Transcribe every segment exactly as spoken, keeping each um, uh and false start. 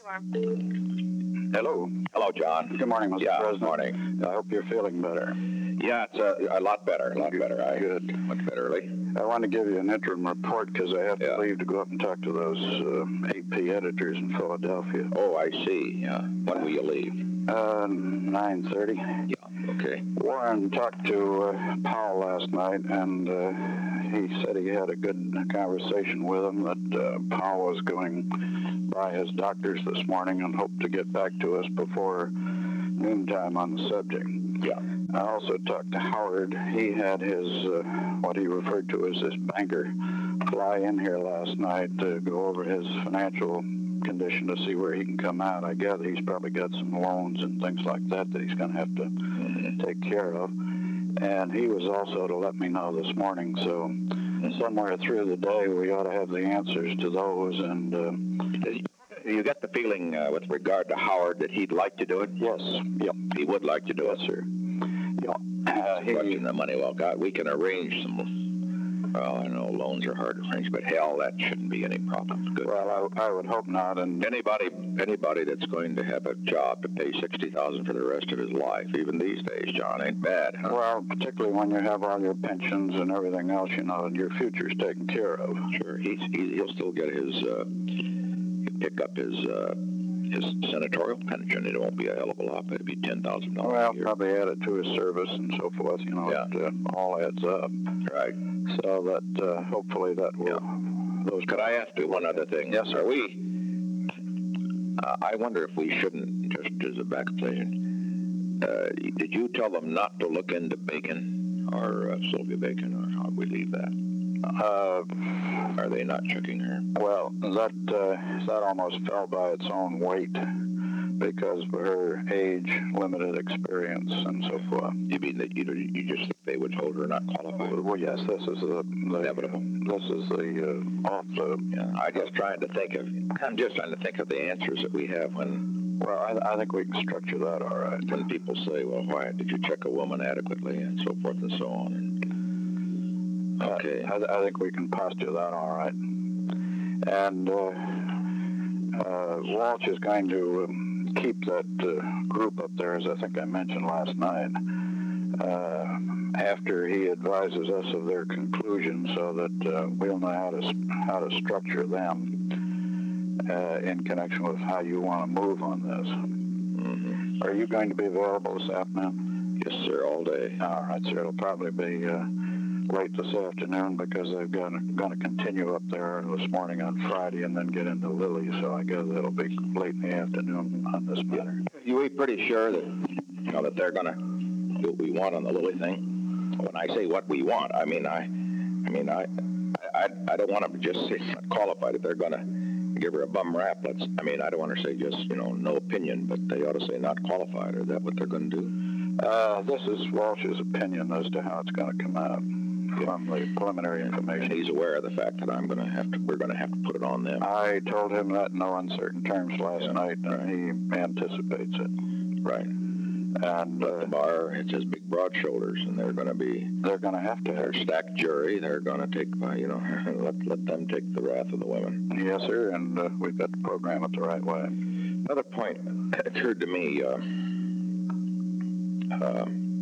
Hello. Hello, John. Good morning, Mister Yeah, President. morning. I hope you're feeling better. Yeah, it's a, a lot better, a lot Good. better. I Good. Much better, Lee. I want to give you an interim report because I have to Yeah. leave to go up and talk to those uh, A P editors in Philadelphia. Oh, I see. Yeah. When will you leave? Uh, nine thirty. Yeah, okay. Warren talked to uh, Powell last night, and uh, he said he had a good conversation with him, that uh, Powell was going by his doctors this morning and hoped to get back to us before noontime on the subject. Yeah. I also talked to Howard. He had his, uh, what he referred to as his banker, fly in here last night to go over his financial condition to see where he can come out. I gather he's probably got some loans and things like that that he's going to have to mm-hmm. take care of. And he was also to let me know this morning. So somewhere through the day, we ought to have the answers to those. And uh, you get the feeling uh, with regard to Howard that he'd like to do it? Yes. Yep. He would like to do yes, it. sir. Yeah. Uh, he, Question the money well got. We can arrange some. Well, I know loans are hard to arrange, but hell, that shouldn't be any problem. Good. Well, I, I would hope not. And anybody, anybody that's going to have a job to pay sixty thousand for the rest of his life, even these days, John, ain't bad. Huh? Well, particularly when you have all your pensions and everything else, you know, and your future's taken care of. Sure, he's he, he'll still get his. Uh, he'll pick up his. Uh, his senatorial pension. It won't be a hell of a lot, but it'd be ten thousand dollars well, a year. Probably add it to his service and so forth. You know, yeah. it uh, all adds up. Right. So that uh, hopefully that will. Yeah. Those. Could I ask you one other thing? Yes, sir. Are we? Uh, I wonder if we shouldn't, just as a backup plan. Uh, did you tell them not to look into Bacon or uh, Sylvia Bacon, or how do we leave that? Uh, Are they not checking her? Well, that uh, that almost fell by its own weight because of her age, limited experience, and so forth. You mean that you you just think they would hold her not qualified? Well, yes, this is the, the inevitable. This is the uh, off the. Yeah, I'm just trying to think of. I'm just trying to think of the answers that we have when. Well, I, I think we can structure that all right. When people say, "Well, why did you check a woman adequately?" and so forth and so on. And, Okay. Uh, I, I think we can posture that all right. And uh, uh, Walsh is going to um, keep that uh, group up there, as I think I mentioned last night, uh, after he advises us of their conclusion, so that uh, we'll know how to how to structure them uh, in connection with how you want to move on this. Mm-hmm. Are you going to be available this afternoon? Yes, sir, all day. All right, sir. It'll probably be Uh, late this afternoon because they've got going to continue up there this morning on Friday and then get into Lily, so I guess it'll be late in the afternoon on this matter. You be pretty sure that you know that they're going to do what we want on the Lily thing? When I say what we want, I mean I, I mean I, I, I don't want to just say not qualified. If they're going to give her a bum rap, let's. I mean I don't want to say just you know no opinion, but they ought to say not qualified. Is that what they're going to do? Uh, this is Walsh's opinion as to how it's going to come out. From the preliminary information. He's aware of the fact that I'm going to have to. We're going to have to put it on them. I told him that in no uncertain terms last yeah, night, and right. he anticipates it. Right. And uh, the bar, it says big broad shoulders, and they're going to be. They're going to have to. They're stacked jury. They're going to take, you know, let let them take the wrath of the women. Yes, sir. And uh, we've got to program it the right way. Another point occurred to me. Uh, uh,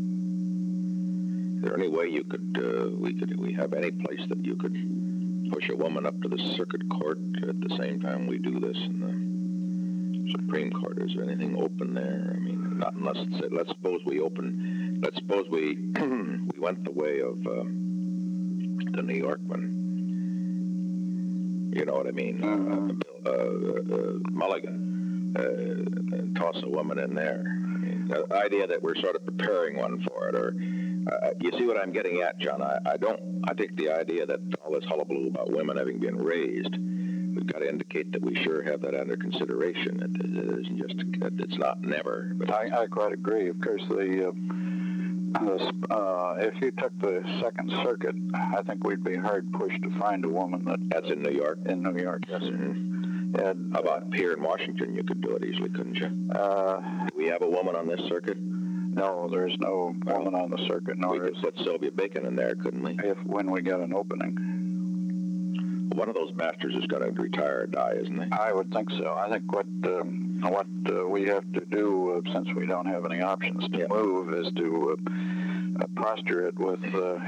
Is there any way you could, uh, we could, we have any place that you could push a woman up to the circuit court at the same time we do this in the Supreme Court? Is there anything open there? I mean, not unless, it's, let's suppose we open, let's suppose we, we went the way of uh, the New York one. You know what I mean? Uh, uh, uh, Mulligan, uh, and toss a woman in there. I mean, the idea that we're sort of preparing one for it, or Uh, you see what I'm getting at, John? I, I don't. I think the idea that all this hullabaloo about women having been raised, we've got to indicate that we sure have that under consideration. It, it isn't just. It's not never. But I, I quite agree. Of course, the, uh, the uh, if you took the Second Circuit, I think we'd be hard pushed to find a woman that. That's in New York. In New York, yes. Mm-hmm. And how about here in Washington? You could do it easily, couldn't you? Uh, do we have a woman on this circuit? No, there's no woman on the circuit. No, we could put Sylvia Bacon in there, couldn't we? If when we get an opening. one of those bastards is going to retire or die, isn't he? I would think so. I think what um, what uh, we have to do, uh, since we don't have any options to Yeah. move, is to uh, uh, posture it with uh,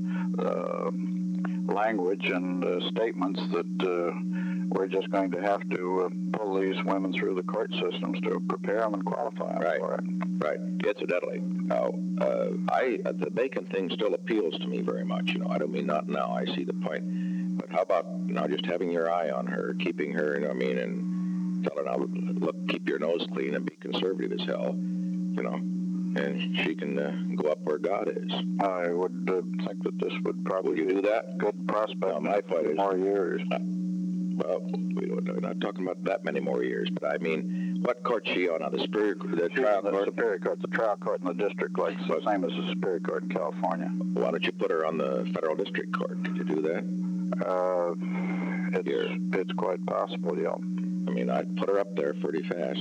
uh, language and uh, statements that uh, we're just going to have to uh, pull these women through the court systems to prepare them and qualify them Right. for it. Right. Incidentally, now, uh, I uh, the bacon thing still appeals to me very much. You know, I don't mean not now. I see the point. But how about now just having your eye on her, keeping her, you know, I mean, and telling her, now, look, keep your nose clean and be conservative as hell, you know, and she can uh, go up where God is. I would uh, think that this would probably Would you do that? be a good prospect No, my in point is- more years. Well, we don't, we're not talking about that many more years, but I mean, what court's she on? Now, the Superior, the She's trial in the court? Superior Court, the trial court in the district, like the same as the Superior Court in California. Why don't you put her on the Federal District Court? Could you do that? Uh, it's, Here. it's quite possible, yeah. I mean, I'd put her up there pretty fast,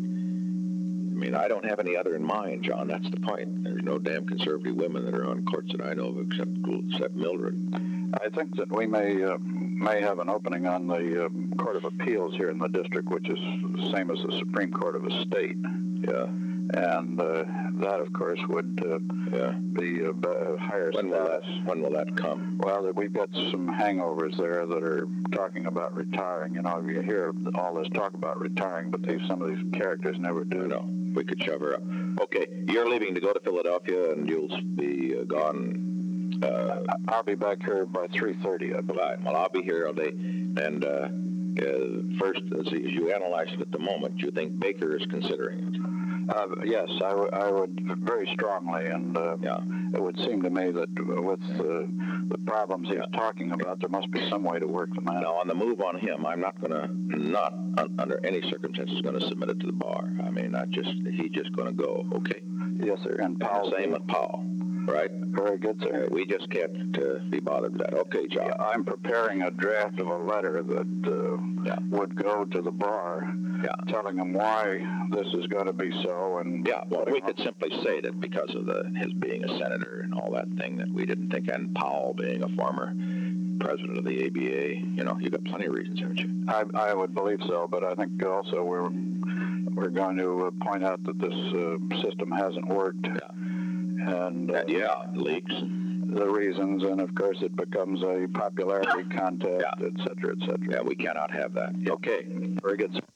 and I mean, I don't have any other in mind, John. That's the point. There's no damn conservative women that are on courts that I know of except except Mildred. I think that we may uh, may have an opening on the uh, Court of Appeals here in the district, which is the same as the Supreme Court of a state. Yeah, And uh, that, of course, would uh, yeah. be a b- higher When will that? status. When will that come? Well, we've got some hangovers there that are talking about retiring. You know, you hear all this talk about retiring, but these, some of these characters never I do. know. We could shove her up. Okay, you're leaving to go to Philadelphia, and you'll be uh, gone. Uh, I'll be back here by three thirty, I believe. Right. Well, I'll be here all day. And uh, uh, first, as you analyze it at the moment, you think Baker is considering it? Uh, yes, I, w- I would very strongly, and uh, Yeah. it would seem to me that with uh, the problems he's Yeah. talking about, there must be some way to work them out. Now, on the move on him, I'm not going to, not un, under any circumstances, going to submit it to the bar. I mean, not just, he's just going to go, okay? Yes, sir. And Powell, Same with Powell, right? very good, Uh, sir. we just can't uh, be bothered with that. Okay, John. Yeah, I'm preparing a draft of a letter that uh, Yeah. would go to the bar, Yeah. telling them why this is going to be so. And Yeah, well, we could simply say that because of the his being a senator and all that thing that we didn't think, and Powell being a former president of the A B A, you know, you got plenty of reasons, haven't you? I, I would believe so, but I think also we're we're going to uh, point out that this uh, system hasn't worked. Yeah. And, uh, And yeah, leaks. the reasons, and of course it becomes a popularity contest, Yeah. et cetera, et cetera. Yeah, we cannot have that. Okay. Very good, sir.